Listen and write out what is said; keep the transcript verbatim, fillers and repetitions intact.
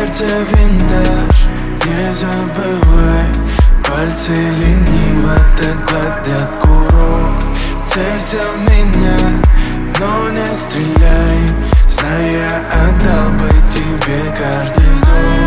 сердце винтаж, не забывай. Пальцы лениво так гладят курок. Целься в меня, но не стреляй, зная, отдал бы тебе каждый вздох.